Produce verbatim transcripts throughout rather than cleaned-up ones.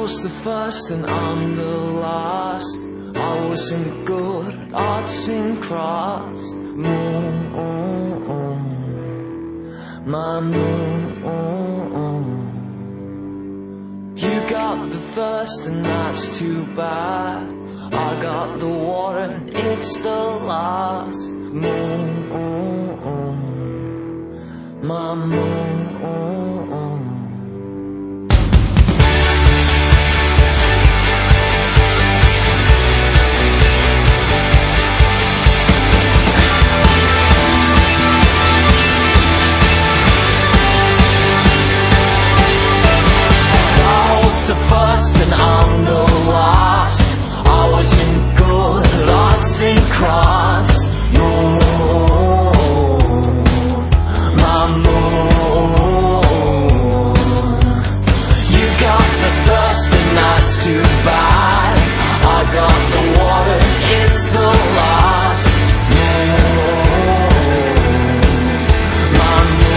was the first and I'm the last. I wasn't good at arts and crafts. Moon, my moon. You got the thirst and that's too bad. I got the water and it's the last. Moon, my moon. The first and I'm the last. I wasn't good at arts and crafts. Move, my moon. You got the thirst and that's too bad. I got the water, it's the last. Move, my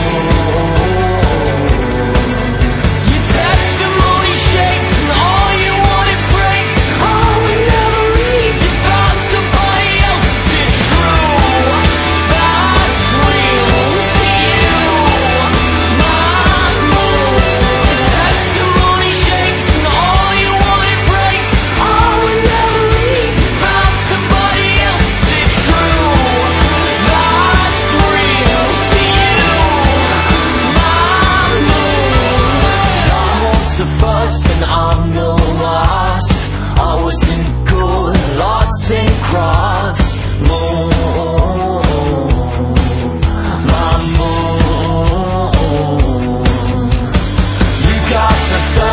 first and I'm the last. I wasn't good at arts and crafts. Move, my moon. You got the